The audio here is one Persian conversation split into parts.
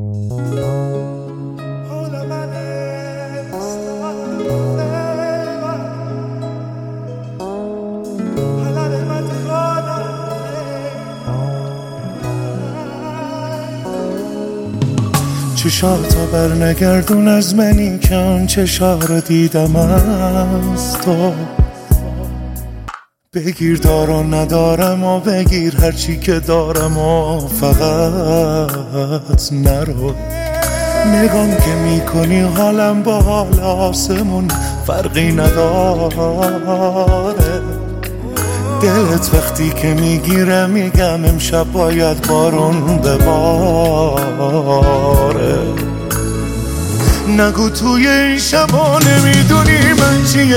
چشاتا بر نگردون از منی که آن چشا رو دیدم از تو. بگیر دارم ندارم و بگیر هرچی که دارم و فقط نرو. نگام که میکنی حالم با حال آسمون فرقی نداره. دلت وقتی که میگیره میگم امشب باید بارون بباره. نگو توی این شبا نمیدونی من چیه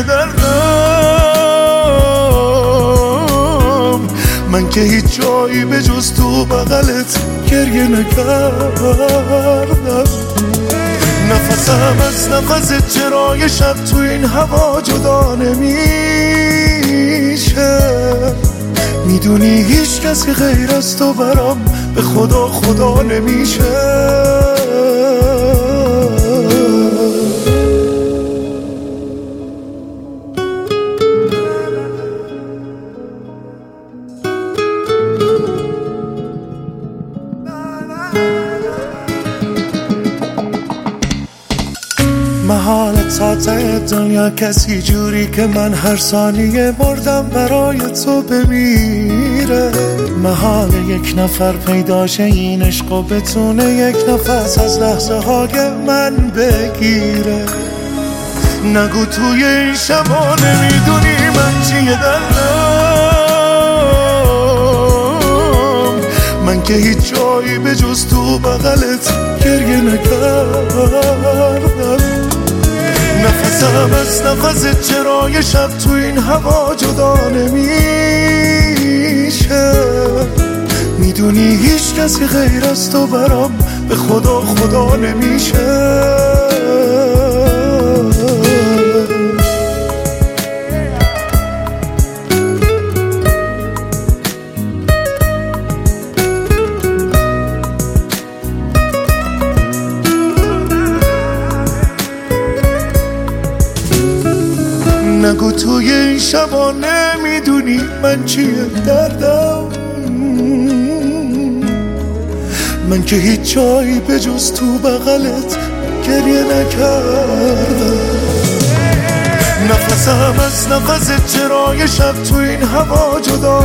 دردم. من که هیچ جایی به جز تو بغلت گریه نکردم. نفسم از نفست چرای شب تو این هوا جدا نمیشه. میدونی هیچ کسی غیر از تو برام به خدا خدا نمیشه. محالت ساته دنیا کسی جوری که من هر ثانیه مردم برای تو بمیره. محال یک نفر پیداشه این عشق و بتونه یک نفس از لحظه های من بگیره. نگو توی این شبا نمیدونی من چیه دلم. من که هیچ جایی به جز تو بغلت گریه نکردم. نفسم از نفست چرای شب تو این هوا جدا نمیشه. میدونی هیچ کسی غیر از تو برام به خدا خدا نمیشه. نگو توی این شبا نمیدونی من چیه دردم. من که هیچ جایی به جز تو بغلت گریه نکردم. نفسم از نفست چرای شب تو این هوا جدا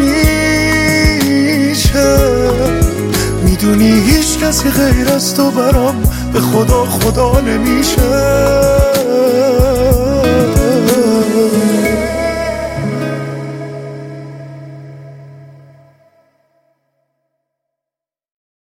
نمیشه. میدونی هیچ کسی غیر از تو برام به خدا خدا نمیشه.